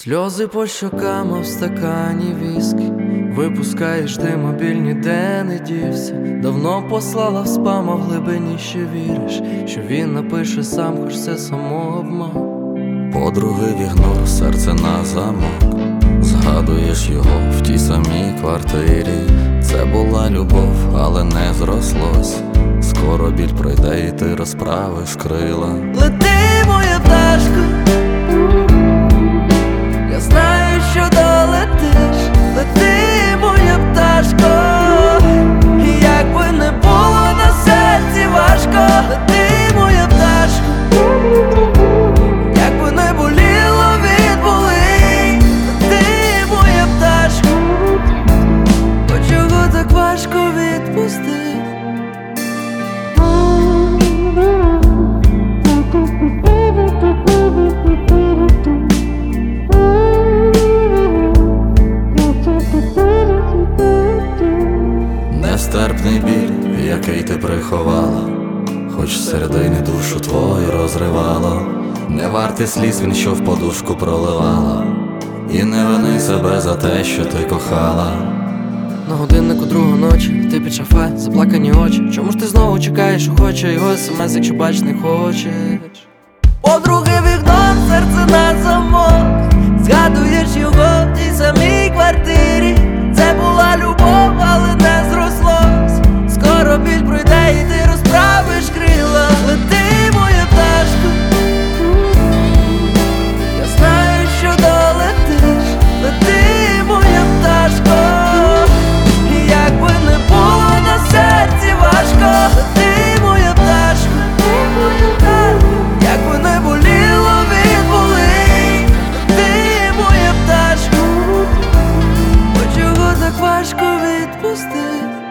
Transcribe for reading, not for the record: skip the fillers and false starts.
Сльози по щокам, а в стакані віскі. Випускаєш дим, мобіль ніде не дівся. Давно послала в спам, а в глибині ще віриш, що він напише сам, хоч це самообман. Подруги в ігнор, серце на замок. Згадуєш його в тій самій квартирі. Це була любов, але не зрослось. Скоро біль пройде і ти розправиш крила. Лети, моя пташко, я знаю, що долетиш. Лети, моя пташко, і як би не було на серці важко. Лети, моя пташко, як би не боліло від болей. Лети, моя пташко, бо чого так важко відпустити? Нестерпний біль, який ти приховала, хоч всередині душу твою розривало. Не вартий сліз він, що в подушку проливала, і не вини себе за те, що ти кохала. На годиннику 2 ночі, ти під шафе, заплакані очі. Чому ж ти знову чекаєш, охоче його смс, якщо бач не хочеш? Подруги вікном, серце на замок. Згадуєш його в тій самій квартирі. Це була любов, але не зрослось. Скоро біль пройде і ти розправиш крила. Лети, моя пташко, я знаю, що долетиш. Лети, моя пташко, і як би не було на серці важко. Лети, моя пташко, як би не боліло від болей. Лети, моя пташко, бо чого так важко відпустити?